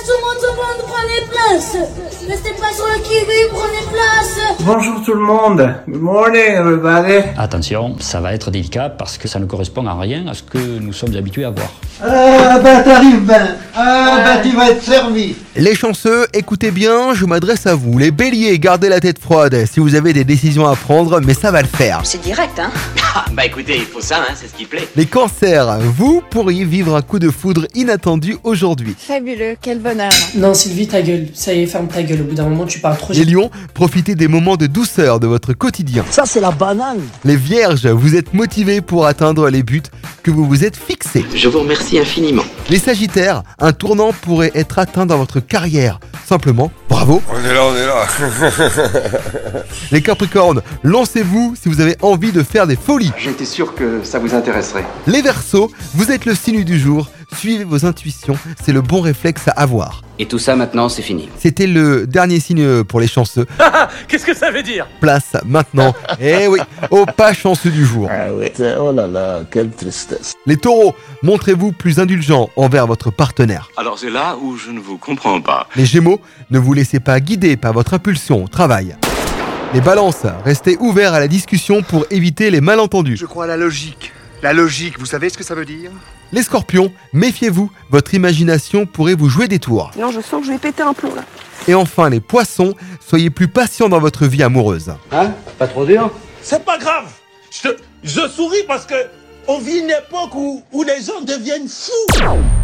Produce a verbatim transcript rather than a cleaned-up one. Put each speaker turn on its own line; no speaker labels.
place, tout le monde, tout le monde, prenez place. Restez pas sur le kiwi, prenez place.
Bonjour tout le monde. Good morning everybody.
Attention, ça va être délicat parce que ça ne correspond à rien à ce que nous sommes habitués à voir.
Ah bah t'arrives ben. Ah bah tu vas être servi.
Les chanceux, écoutez bien, je m'adresse à vous. Les béliers, gardez la tête froide si vous avez des décisions à prendre, mais ça va le faire.
C'est direct, hein.
Ah, bah écoutez, il faut ça, hein, c'est ce qui plaît.
Les cancers, vous pourriez vivre un coup de foudre inattendu aujourd'hui.
Fabuleux, quel bonheur.
Non Sylvie, ta gueule, ça y est, ferme ta gueule, au bout d'un moment tu parles trop.
Les lions, profitez des moments de douceur de votre quotidien.
Ça c'est la banane.
Les vierges, vous êtes motivés pour atteindre les buts que vous vous êtes fixés.
Je vous remercie infiniment.
Les sagittaires, un tournant pourrait être atteint dans votre carrière. Simplement, bravo.
On est là, on est là.
Les capricornes, lancez-vous si vous avez envie de faire des folies.
J'étais sûr que ça vous intéresserait.
Les verseaux, vous êtes le signe du jour. Suivez vos intuitions, c'est le bon réflexe à avoir.
Et tout ça maintenant, c'est fini.
C'était le dernier signe pour les chanceux.
Qu'est-ce que ça veut dire?
Place maintenant, eh oui, au pas chanceux du jour.
Ah oui, oh là là, quelle tristesse.
Les taureaux, montrez-vous plus indulgents envers votre partenaire.
Alors c'est là où je ne vous comprends pas.
Les gémeaux, ne vous laissez pas guider par votre impulsion au travail. Les balances, restez ouverts à la discussion pour éviter les malentendus.
Je crois à la logique. La logique, vous savez ce que ça veut dire?
Les scorpions, méfiez-vous, votre imagination pourrait vous jouer des tours.
Non, je sens que je vais péter un plomb là.
Et enfin les poissons, soyez plus patients dans votre vie amoureuse.
Hein? Pas trop dur?
C'est pas grave. Je, je souris parce que on vit une époque où, où les gens deviennent fous.